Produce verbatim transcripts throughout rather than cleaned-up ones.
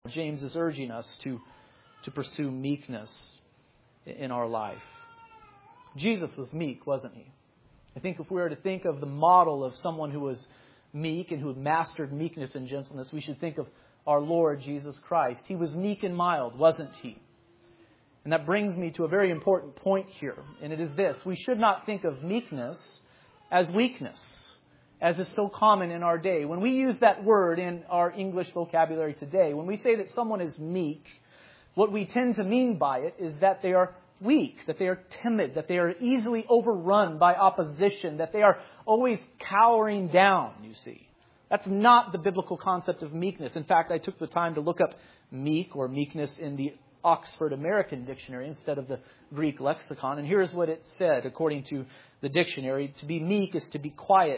James is urging us to, to pursue meekness in our life. Jesus was meek, wasn't he? I think if we were to think of the model of someone who was meek and who had mastered meekness and gentleness, we should think of our Lord Jesus Christ. He was meek and mild, wasn't he? And that brings me to a very important point here, and it is this. We should not think of meekness as weakness, as is so common in our day. When we use that word in our English vocabulary today, when we say that someone is meek, what we tend to mean by it is that they are weak, that they are timid, that they are easily overrun by opposition, that they are always cowering down, you see. That's not the biblical concept of meekness. In fact, I took the time to look up meek or meekness in the Oxford American Dictionary instead of the Greek lexicon. And here's what it said, according to the dictionary. To be meek is to be quiet,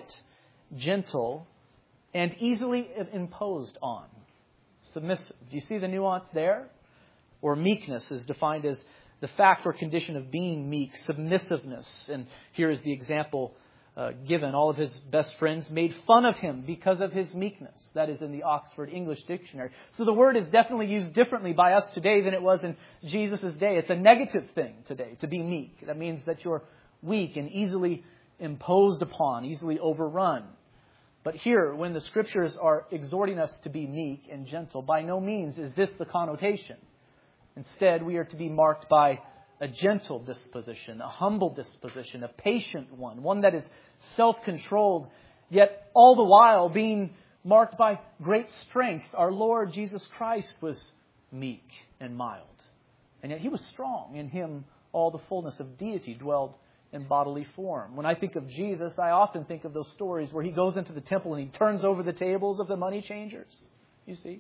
gentle, and easily imposed on. Submissive. Do you see the nuance there? Or meekness is defined as the fact or condition of being meek, submissiveness. And here is the example uh, given. All of his best friends made fun of him because of his meekness. That is in the Oxford English Dictionary. So the word is definitely used differently by us today than it was in Jesus' day. It's a negative thing today, to be meek. That means that you're weak and easily imposed upon, easily overrun. But here, when the Scriptures are exhorting us to be meek and gentle, by no means is this the connotation. Instead, we are to be marked by a gentle disposition, a humble disposition, a patient one, one that is self-controlled, yet all the while being marked by great strength. Our Lord Jesus Christ was meek and mild, and yet He was strong. In Him, all the fullness of deity dwelled in bodily form. When I think of Jesus, I often think of those stories where He goes into the temple and He turns over the tables of the money changers, you see,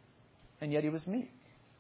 and yet He was meek.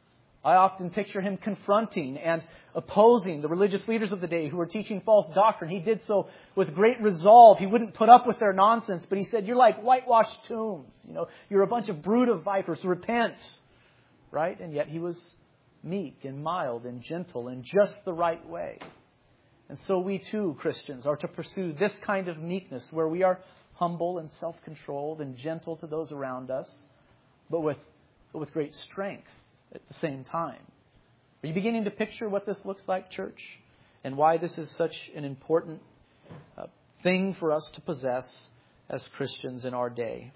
I often picture Him confronting and opposing the religious leaders of the day who were teaching false doctrine. He did so with great resolve. He wouldn't put up with their nonsense, but He said, you're like whitewashed tombs. You know, you're a bunch of brood of vipers. Repent. Right? And yet He was meek and mild and gentle in just the right way. And so we too, Christians, are to pursue this kind of meekness where we are humble and self-controlled and gentle to those around us, but with, but with great strength at the same time. Are you beginning to picture what this looks like, church? And why this is such an important uh, thing for us to possess as Christians in our day?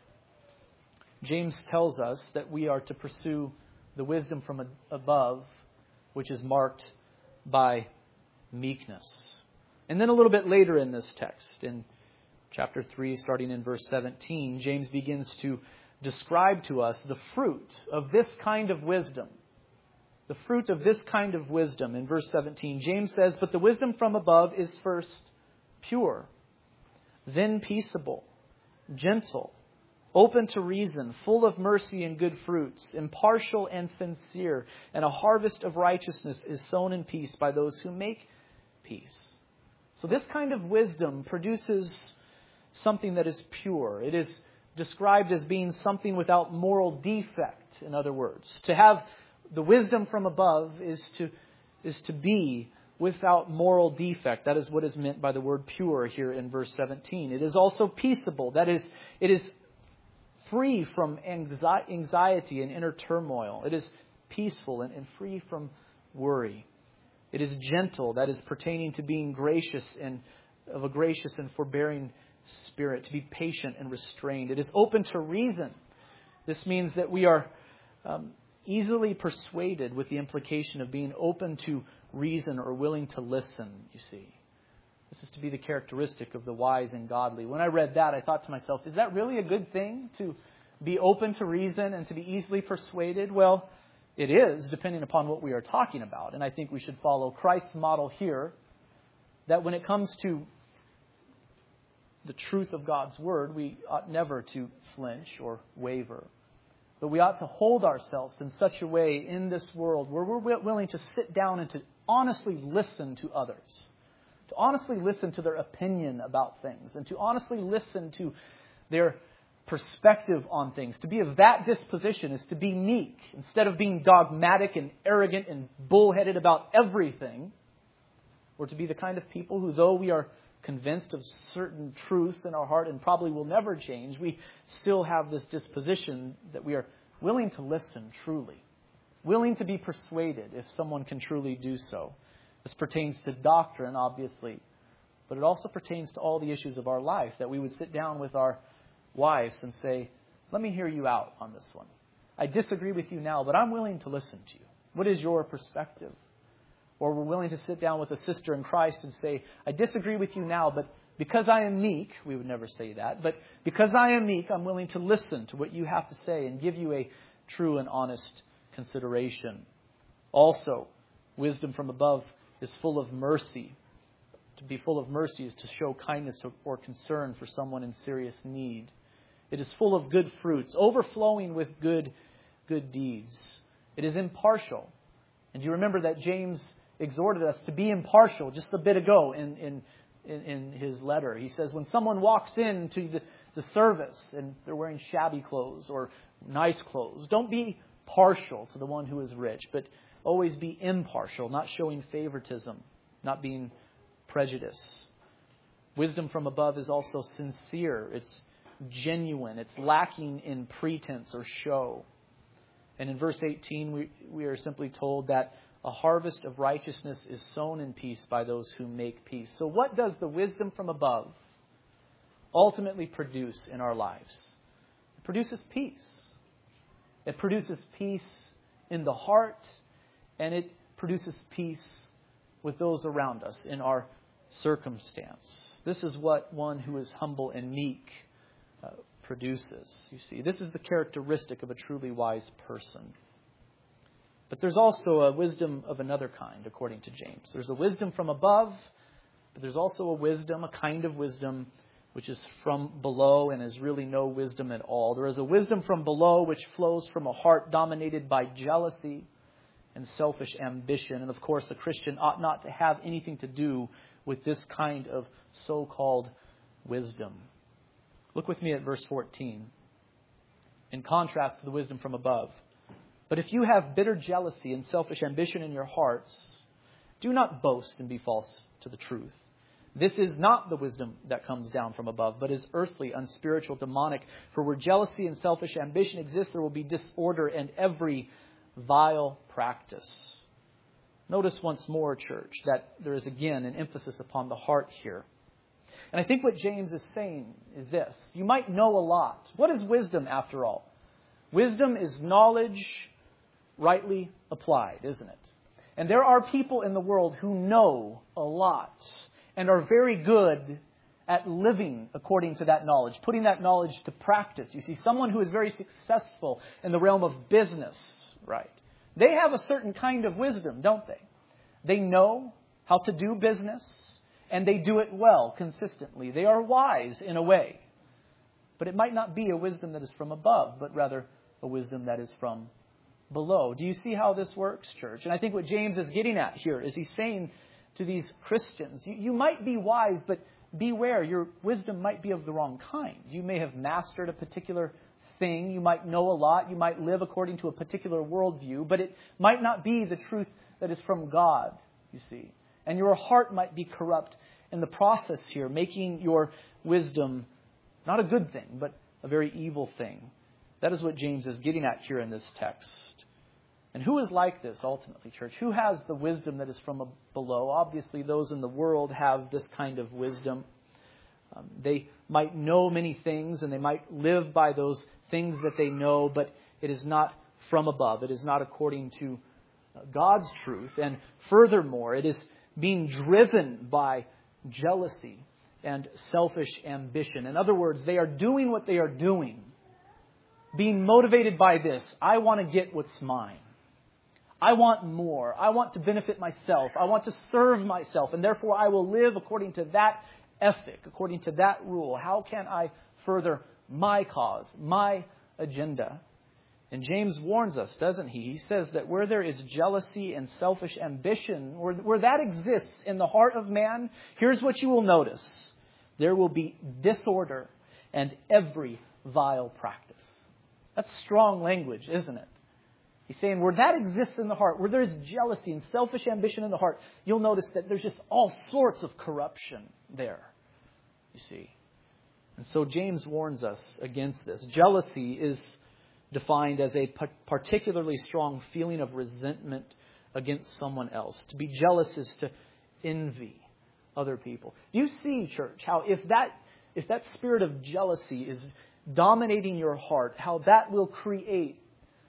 James tells us that we are to pursue the wisdom from above, which is marked by meekness. And then a little bit later in this text, in chapter three, starting in verse seventeen, James begins to describe to us the fruit of this kind of wisdom. The fruit of this kind of wisdom. In verse seventeen, James says, but the wisdom from above is first pure, then peaceable, gentle, open to reason, full of mercy and good fruits, impartial and sincere, and a harvest of righteousness is sown in peace by those who make peace. So this kind of wisdom produces something that is pure. It is described as being something without moral defect, in other words. To have the wisdom from above is to, is to be without moral defect. That is what is meant by the word pure here in verse seventeen. It is also peaceable. That is, it is free from anxiety and inner turmoil. It is peaceful and, and free from worry. It is gentle. That is pertaining to being gracious and of a gracious and forbearing spirit, to be patient and restrained. It is open to reason. This means that we are um, easily persuaded, with the implication of being open to reason or willing to listen, you see. This is to be the characteristic of the wise and godly. When I read that, I thought to myself, is that really a good thing, to be open to reason and to be easily persuaded? Well, it is, depending upon what we are talking about. And I think we should follow Christ's model here, that when it comes to the truth of God's Word, we ought never to flinch or waver. But we ought to hold ourselves in such a way in this world where we're willing to sit down and to honestly listen to others. To honestly listen to their opinion about things. And to honestly listen to their perspective on things. To be of that disposition is to be meek. Instead of being dogmatic and arrogant and bullheaded about everything. Or to be the kind of people who, though we are convinced of certain truths in our heart and probably will never change, we still have this disposition that we are willing to listen truly, willing to be persuaded if someone can truly do so. This pertains to doctrine, obviously, but it also pertains to all the issues of our life, that we would sit down with our wives and say, let me hear you out on this one. I disagree with you now, but I'm willing to listen to you. What is your perspective? Or we're willing to sit down with a sister in Christ and say, I disagree with you now, but because I am meek, we would never say that, but because I am meek, I'm willing to listen to what you have to say and give you a true and honest consideration. Also, wisdom from above is full of mercy. To be full of mercy is to show kindness or concern for someone in serious need. It is full of good fruits, overflowing with good, good deeds. It is impartial. And you remember that James exhorted us to be impartial just a bit ago in, in, in, in his letter. He says, when someone walks into the, the service and they're wearing shabby clothes or nice clothes, don't be partial to the one who is rich, but always be impartial, not showing favoritism, not being prejudice. Wisdom from above is also sincere. It's genuine. It's lacking in pretense or show. And in verse eighteen, we, we are simply told that a harvest of righteousness is sown in peace by those who make peace. So what does the wisdom from above ultimately produce in our lives? It produces peace. It produces peace in the heart, and it produces peace with those around us in our circumstance. This is what one who is humble and meek uh, produces. You see, this is the characteristic of a truly wise person. But there's also a wisdom of another kind, according to James. There's a wisdom from above, but there's also a wisdom, a kind of wisdom, which is from below and is really no wisdom at all. There is a wisdom from below which flows from a heart dominated by jealousy and selfish ambition. And of course, a Christian ought not to have anything to do with this kind of so-called wisdom. Look with me at verse fourteen. In contrast to the wisdom from above. But if you have bitter jealousy and selfish ambition in your hearts, do not boast and be false to the truth. This is not the wisdom that comes down from above, but is earthly, unspiritual, demonic. For where jealousy and selfish ambition exist, there will be disorder and every vile practice. Notice once more, church, that there is again an emphasis upon the heart here. And I think what James is saying is this. You might know a lot. What is wisdom after all? Wisdom is knowledge rightly applied, isn't it? And there are people in the world who know a lot and are very good at living according to that knowledge, putting that knowledge to practice. You see, someone who is very successful in the realm of business, right? They have a certain kind of wisdom, don't they? They know how to do business, and they do it well, consistently. They are wise in a way. But it might not be a wisdom that is from above, but rather a wisdom that is from below. Do you see how this works, church? And I think what James is getting at here is he's saying to these Christians, you, you might be wise, but beware, your wisdom might be of the wrong kind. You may have mastered a particular thing. You might know a lot. You might live according to a particular worldview, but it might not be the truth that is from God, you see. And your heart might be corrupt in the process here, making your wisdom not a good thing, but a very evil thing. That is what James is getting at here in this text. And who is like this ultimately, church? Who has the wisdom that is from below? Obviously, those in the world have this kind of wisdom. Um, they might know many things and they might live by those things that they know, but it is not from above. It is not according to God's truth. And furthermore, it is being driven by jealousy and selfish ambition. In other words, they are doing what they are doing, being motivated by this. I want to get what's mine. I want more. I want to benefit myself. I want to serve myself. And therefore, I will live according to that ethic, according to that rule. How can I further my cause, my agenda? And James warns us, doesn't he? He says that where there is jealousy and selfish ambition, where, where that exists in the heart of man, here's what you will notice. There will be disorder and every vile practice. That's strong language, isn't it? He's saying where that exists in the heart, where there's jealousy and selfish ambition in the heart, you'll notice that there's just all sorts of corruption there, you see. And so James warns us against this. Jealousy is defined as a particularly strong feeling of resentment against someone else. To be jealous is to envy other people. Do you see, church, how if that if that spirit of jealousy is dominating your heart, how that will create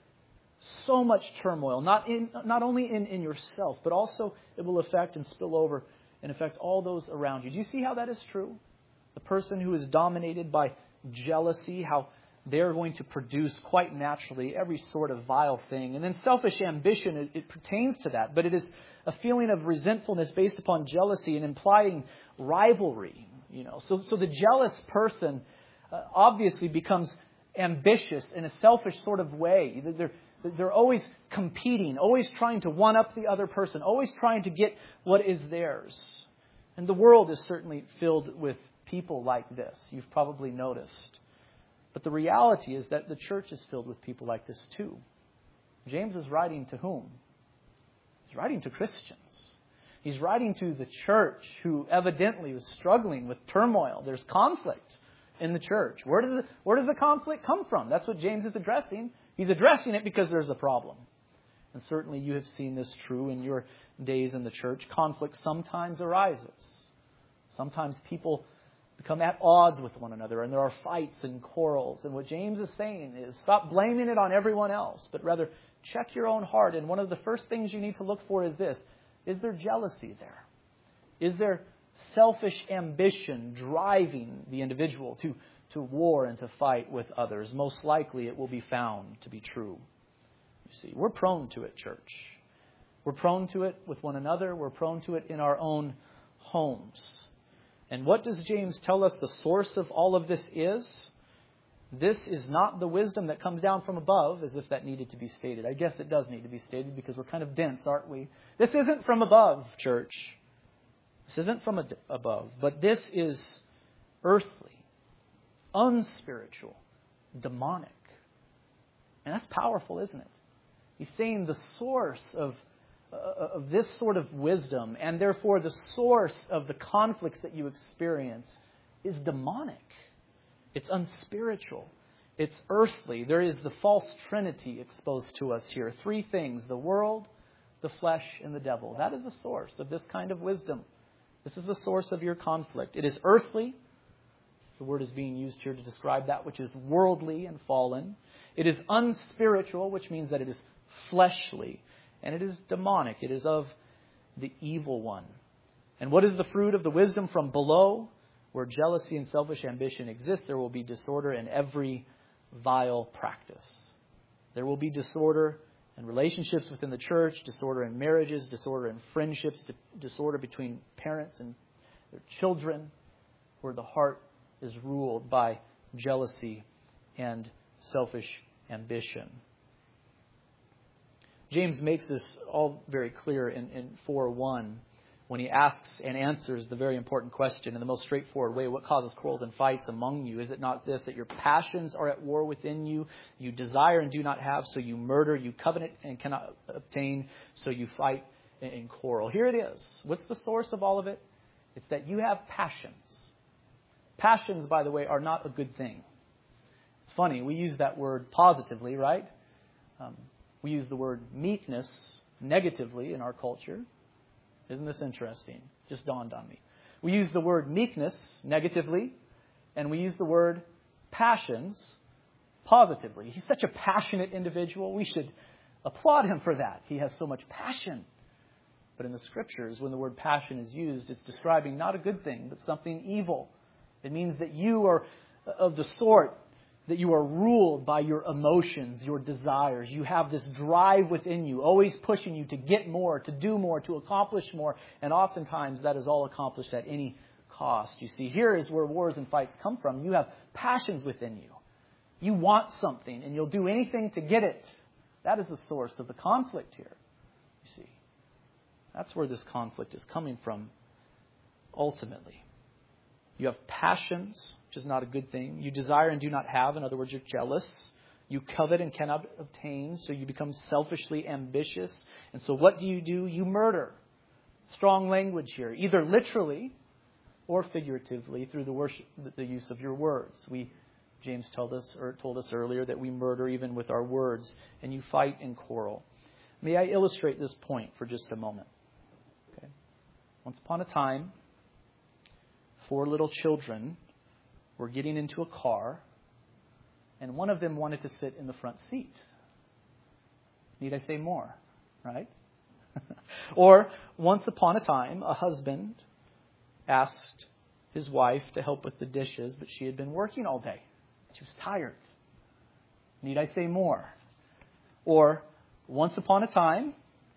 so much turmoil, not in not only in, in yourself, but also it will affect and spill over and affect all those around you. Do you see how that is true? The person who is dominated by jealousy, how they're going to produce quite naturally every sort of vile thing. And then selfish ambition, it, it pertains to that. But it is a feeling of resentfulness based upon jealousy and implying rivalry. You know, so so the jealous person uh, obviously becomes ambitious in a selfish sort of way. They're they're always competing, always trying to one up the other person, always trying to get what is theirs. And the world is certainly filled with people like this. You've probably noticed. But the reality is that the church is filled with people like this too. James is writing to whom? He's writing to Christians. He's writing to the church who evidently was struggling with turmoil. There's conflict in the church. Where does the, where does the conflict come from? That's what James is addressing. He's addressing it because there's a problem. And certainly you have seen this true in your days in the church. Conflict sometimes arises. Sometimes people become at odds with one another, and there are fights and quarrels. And what James is saying is stop blaming it on everyone else, but rather check your own heart. And one of the first things you need to look for is this. Is there jealousy there? Is there selfish ambition driving the individual to, to war and to fight with others? Most likely it will be found to be true. You see, we're prone to it, church. We're prone to it with one another. We're prone to it in our own homes. And what does James tell us the source of all of this is? This is not the wisdom that comes down from above, as if that needed to be stated. I guess it does need to be stated because we're kind of dense, aren't we? This isn't from above, church. This isn't from above, but this is earthly, unspiritual, demonic. And that's powerful, isn't it? He's saying the source of of this sort of wisdom, and therefore the source of the conflicts that you experience, is demonic. It's unspiritual. It's earthly. There is the false trinity exposed to us here. Three things: the world, the flesh, and the devil. That is the source of this kind of wisdom. This is the source of your conflict. It is earthly. The word is being used here to describe that which is worldly and fallen. It is unspiritual, which means that it is fleshly. And it is demonic. It is of the evil one. And what is the fruit of the wisdom from below? Where jealousy and selfish ambition exist, there will be disorder in every vile practice. There will be disorder in relationships within the church, disorder in marriages, disorder in friendships, disorder between parents and their children, where the heart is ruled by jealousy and selfish ambition. James makes this all very clear in, in four one when he asks and answers the very important question in the most straightforward way. What causes quarrels and fights among you? Is it not this, that your passions are at war within you? You desire and do not have, so you murder. You covenant and cannot obtain, so you fight and quarrel. Here it is. What's the source of all of it? It's that you have passions. Passions, by the way, are not a good thing. It's funny, we use that word positively, right? Um, We use the word meekness negatively in our culture. Isn't this interesting? Just dawned on me. We use the word meekness negatively, and we use the word passions positively. He's such a passionate individual. We should applaud him for that. He has so much passion. But in the Scriptures, when the word passion is used, it's describing not a good thing, but something evil. It means that you are of the sort that you are ruled by your emotions, your desires. You have this drive within you, always pushing you to get more, to do more, to accomplish more. And oftentimes that is all accomplished at any cost. You see, here is where wars and fights come from. You have passions within you. You want something, and you'll do anything to get it. That is the source of the conflict here. You see, that's where this conflict is coming from ultimately. You have passions, which is not a good thing. You desire and do not have. In other words, you're jealous. You covet and cannot obtain, so you become selfishly ambitious. And so what do you do? You murder. Strong language here, either literally or figuratively through the worship, the use of your words. We James told us or told us earlier that we murder even with our words, and you fight and quarrel. May I illustrate this point for just a moment? Okay. Once upon a time, four little children were getting into a car, and one of them wanted to sit in the front seat. Need I say more? Right? Or, once upon a time, a husband asked his wife to help with the dishes, but she had been working all day. She was tired. Need I say more? Or, once upon a time,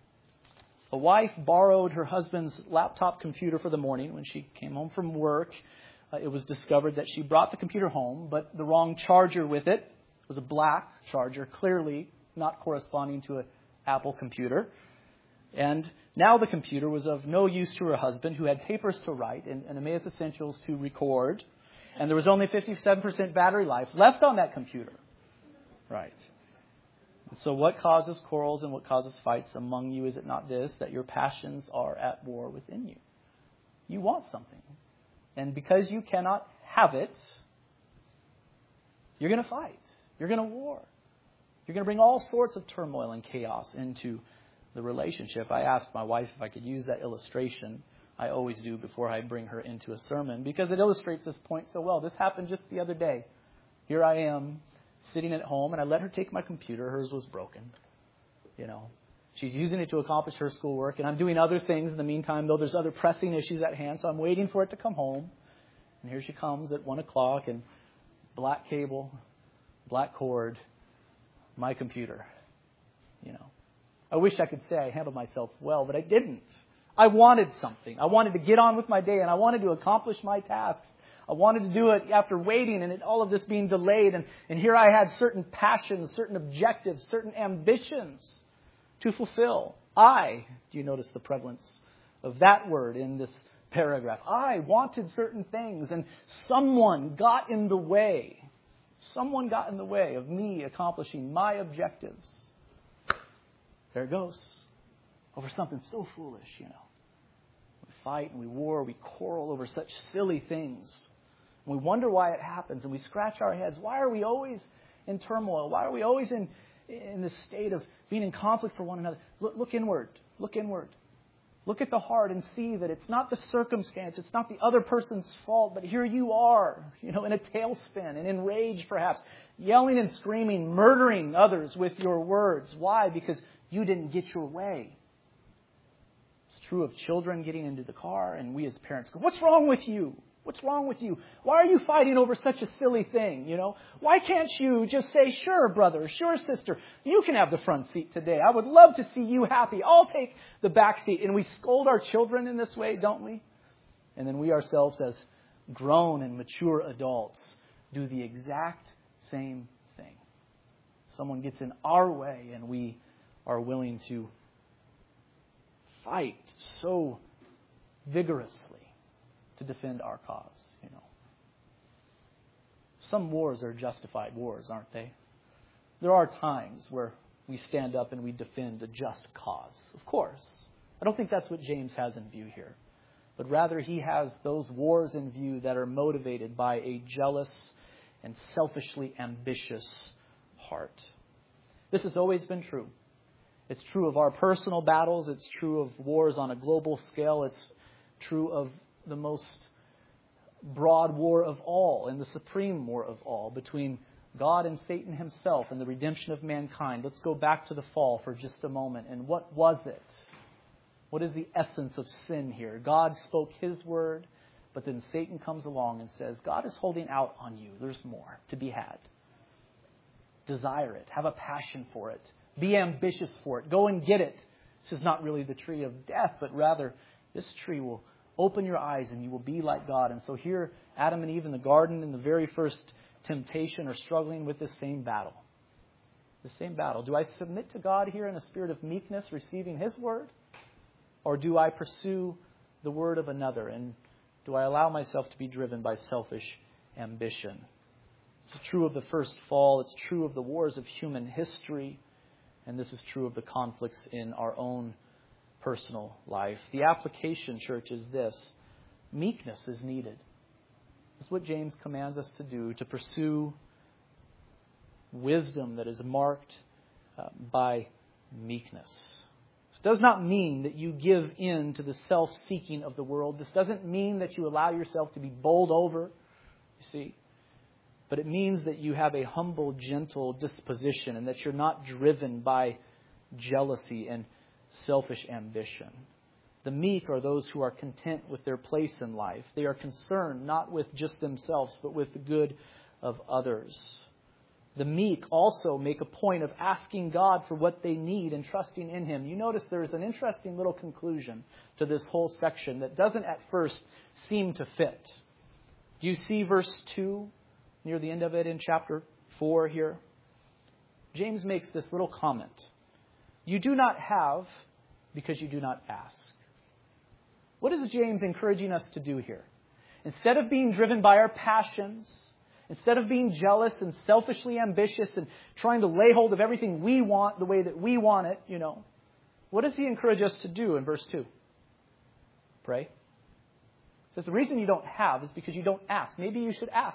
a wife borrowed her husband's laptop computer for the morning. When she came home from work, uh, it was discovered that she brought the computer home, but the wrong charger with it. It was a black charger, clearly not corresponding to an Apple computer. And now the computer was of no use to her husband, who had papers to write and, and Emmaus Essentials to record. And there was only fifty-seven percent battery life left on that computer. Right. So what causes quarrels and what causes fights among you? Is it not this, that your passions are at war within you? You want something. And because you cannot have it, you're going to fight. You're going to war. You're going to bring all sorts of turmoil and chaos into the relationship. I asked my wife if I could use that illustration. I always do before I bring her into a sermon, because it illustrates this point so well. This happened just the other day. Here I am sitting at home, and I let her take my computer. Hers was broken. You know, she's using it to accomplish her schoolwork, and I'm doing other things in the meantime, though there's other pressing issues at hand, so I'm waiting for it to come home. And here she comes at one o'clock, and black cable, black cord, my computer. You know, I wish I could say I handled myself well, but I didn't. I wanted something. I wanted to get on with my day, and I wanted to accomplish my tasks. I wanted to do it after waiting and it, all of this being delayed. And, and here I had certain passions, certain objectives, certain ambitions to fulfill. I, do you notice the prevalence of that word in this paragraph? I wanted certain things, and someone got in the way. Someone got in the way of me accomplishing my objectives. There it goes. Over something so foolish, you know. We fight and we war, we quarrel over such silly things. And we wonder why it happens, and we scratch our heads. Why are we always in turmoil? Why are we always in, in this state of being in conflict for one another? Look, look inward. Look inward. Look at the heart and see that it's not the circumstance, it's not the other person's fault, but here you are, you know, in a tailspin and in rage perhaps, yelling and screaming, murdering others with your words. Why? Because you didn't get your way. It's true of children getting into the car, and we as parents go, what's wrong with you? What's wrong with you? Why are you fighting over such a silly thing? You know, why can't you just say, sure, brother, sure, sister, you can have the front seat today. I would love to see you happy. I'll take the back seat. And we scold our children in this way, don't we? And then we ourselves, as grown and mature adults, do the exact same thing. Someone gets in our way, and we are willing to fight so vigorously to defend our cause, you know. Some wars are justified wars, aren't they? There are times where we stand up and we defend a just cause. Of course. I don't think that's what James has in view here. But rather he has those wars in view that are motivated by a jealous and selfishly ambitious heart. This has always been true. It's true of our personal battles. It's true of wars on a global scale. It's true of the most broad war of all and the supreme war of all between God and Satan himself and the redemption of mankind. Let's go back to the fall for just a moment. And what was it? What is the essence of sin here? God spoke his word, but then Satan comes along and says, God is holding out on you. There's more to be had. Desire it. Have a passion for it. Be ambitious for it. Go and get it. This is not really the tree of death, but rather this tree will open your eyes and you will be like God. And so here, Adam and Eve in the garden in the very first temptation are struggling with this same battle. The same battle. Do I submit to God here in a spirit of meekness, receiving his word? Or do I pursue the word of another? And do I allow myself to be driven by selfish ambition? It's true of the first fall. It's true of the wars of human history. And this is true of the conflicts in our own personal life. The application, church, is this. Meekness is needed. This is what James commands us to do, to pursue wisdom that is marked uh, by meekness. This does not mean that you give in to the self-seeking of the world. This doesn't mean that you allow yourself to be bowled over, you see. But it means that you have a humble, gentle disposition and that you're not driven by jealousy and selfish ambition. The meek are those who are content with their place in life. They are concerned not with just themselves, but with the good of others. The meek also make a point of asking God for what they need and trusting in Him. You notice there's an interesting little conclusion to this whole section that doesn't at first seem to fit. Do you see verse two near the end of it in chapter four here? James makes this little comment. You do not have because you do not ask. What is James encouraging us to do here? Instead of being driven by our passions, instead of being jealous and selfishly ambitious and trying to lay hold of everything we want the way that we want it, you know, what does he encourage us to do in verse two? Pray. It says the reason you don't have is because you don't ask. Maybe you should ask.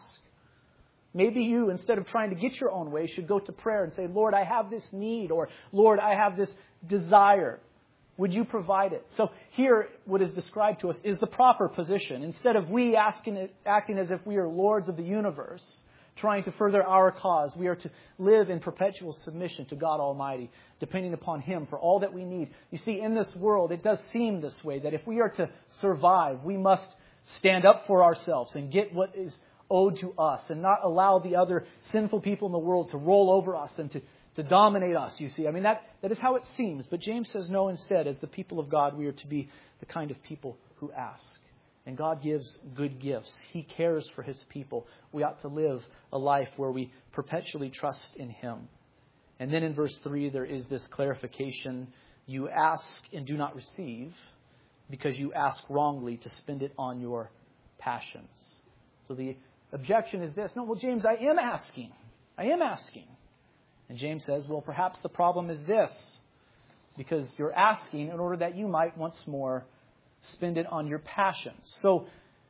Maybe you, instead of trying to get your own way, should go to prayer and say, Lord, I have this need, or Lord, I have this desire. Would you provide it? So here, what is described to us is the proper position. Instead of we asking it, acting as if we are lords of the universe, trying to further our cause, we are to live in perpetual submission to God Almighty, depending upon Him for all that we need. You see, in this world, it does seem this way, that if we are to survive, we must stand up for ourselves and get what is owed to us and not allow the other sinful people in the world to roll over us and to To dominate us, you see. I mean, that, that is how it seems. But James says, no, instead, as the people of God, we are to be the kind of people who ask. And God gives good gifts. He cares for His people. We ought to live a life where we perpetually trust in Him. And then in verse three, there is this clarification. You ask and do not receive because you ask wrongly to spend it on your passions. So the objection is this. No, well, James, I am asking. I am asking. And James says, well, perhaps the problem is this, because you're asking in order that you might once more spend it on your passions. So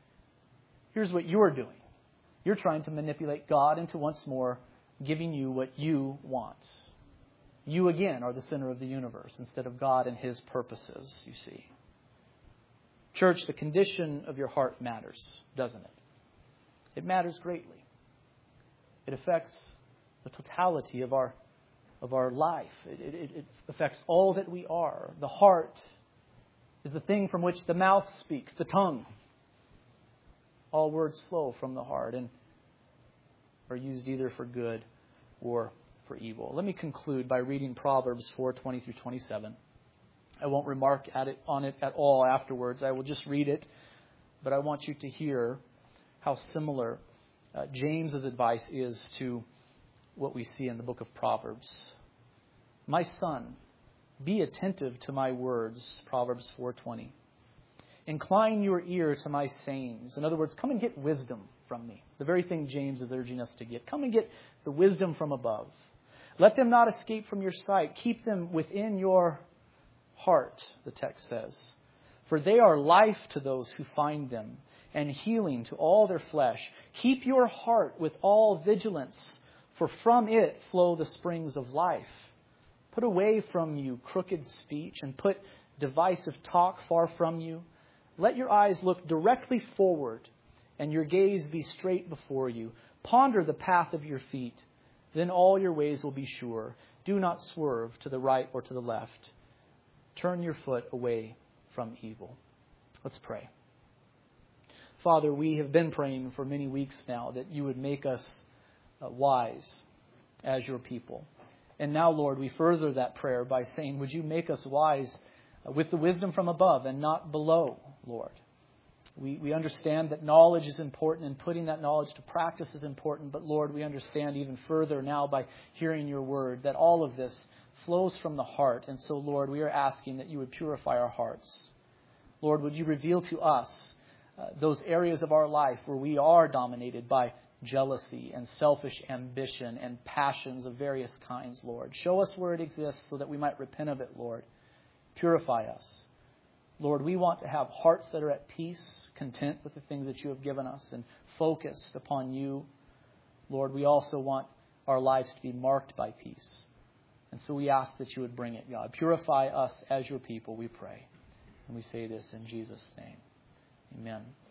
here's what you're doing. You're trying to manipulate God into once more giving you what you want. You again are the center of the universe instead of God and His purposes, you see. Church, the condition of your heart matters, doesn't it? It matters greatly. It affects the totality of our of our life. It, it, it affects all that we are. The heart is the thing from which the mouth speaks, the tongue. All words flow from the heart and are used either for good or for evil. Let me conclude by reading Proverbs four twenty through twenty-seven. I won't remark at it on it at all afterwards. I will just read it, but I want you to hear how similar uh, James's advice is to what we see in the book of Proverbs. My son, be attentive to my words, Proverbs four twenty. Incline your ear to my sayings. In other words, come and get wisdom from me. The very thing James is urging us to get. Come and get the wisdom from above. Let them not escape from your sight. Keep them within your heart, the text says. For they are life to those who find them, and healing to all their flesh. Keep your heart with all vigilance, for from it flow the springs of life. Put away from you crooked speech and put divisive talk far from you. Let your eyes look directly forward and your gaze be straight before you. Ponder the path of your feet. Then all your ways will be sure. Do not swerve to the right or to the left. Turn your foot away from evil. Let's pray. Father, we have been praying for many weeks now that you would make us Uh, wise as your people. And now, Lord, we further that prayer by saying, would you make us wise uh, with the wisdom from above and not below, Lord. We, we understand that knowledge is important and putting that knowledge to practice is important. But Lord, we understand even further now by hearing your word that all of this flows from the heart. And so, Lord, we are asking that you would purify our hearts. Lord, would you reveal to us uh, those areas of our life where we are dominated by jealousy and selfish ambition and passions of various kinds, Lord. Show us where it exists so that we might repent of it, Lord. Purify us. Lord, we want to have hearts that are at peace, content with the things that you have given us and focused upon you. Lord, we also want our lives to be marked by peace. And so we ask that you would bring it, God. Purify us as your people, we pray. And we say this in Jesus' name. Amen.